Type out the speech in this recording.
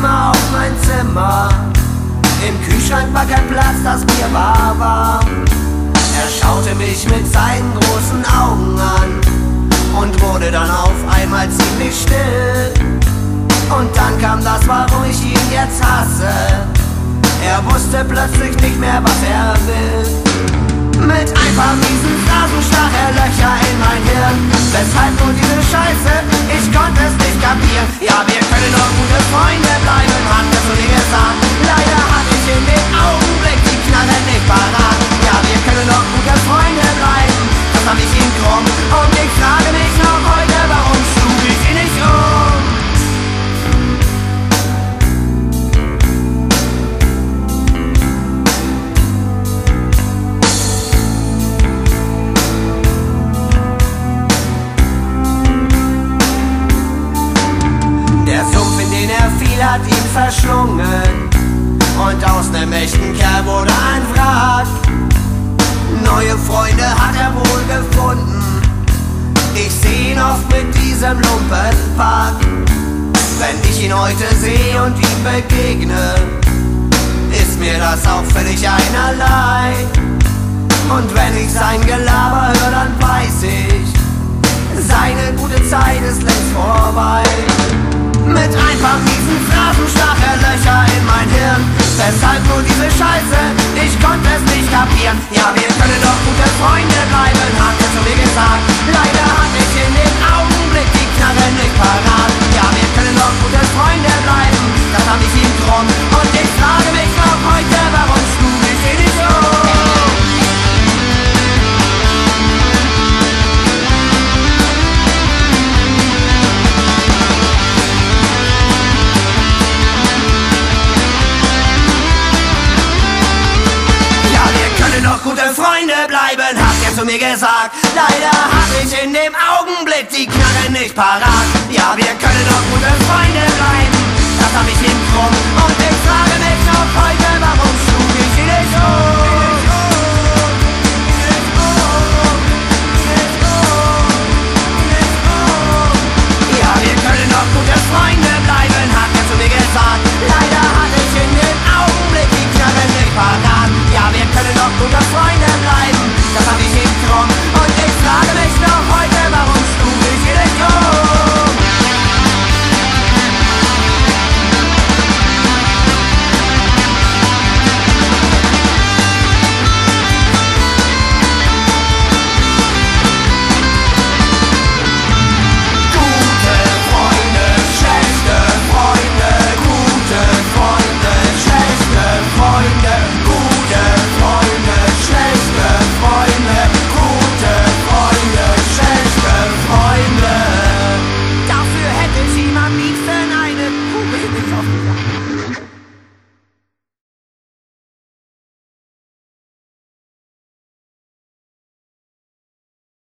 immer auf mein Zimmer. Im Kühlschrank war kein Platz, das Bier war warm. Er schaute mich mit seinen großen Augen an und wurde dann auf einmal ziemlich still. Und dann kam das, warum ich ihn jetzt hasse. Er wusste plötzlich nicht mehr, was er will. Mit ein paar miesen Phrasen stach er Löcher in mein Hirn. Weshalb nur diese Scheiße? Ich konnte es nicht kapieren. Ja, wir können doch gute Freunde bleiben, hat er zu mir gesagt. Leider hatte ich in dem Augenblick die Knarre nicht parat. Ja, wir können doch gute Freunde bleiben, das hab ich ihm krumm. Und ich frage mich noch heute, warum schlug ich ihn nicht um? Der Sumpf, in den er fiel, hat ihn verschlungen. Und aus nem echten Kerl wurde ein Wrack. Neue Freunde hat er wohl gefunden. Ich seh ihn oft mit diesem Lumpenpack. Wenn ich ihn heute sehe und ihm begegne, ist mir das auch völlig einerlei. Und wenn ich sein Gelaber höre, dann weiß ich, seine gute Zeit ist längst vorbei. Mit ein paar miesen Phrasen stach er Löcher in mein Hirn. Weshalb nur diese Scheiße? Ich konnte es nicht kapieren. Ja, wir können doch gute Freunde bleiben, hat er zu mir gesagt. Leider hatte ich in dem Augenblick die Knarre nicht parat. Ja, wir können doch gute Freunde bleiben, das hab ich ihm drum. Und ich frage mich noch heute, warum schlug ich ihn nicht um? Noch gute Freunde bleiben, hat er zu mir gesagt. Leider hatte ich in dem Augenblick die Knarre nicht parat. Ja, wir können doch gute Freunde bleiben, das hab ich ihm krumm. Und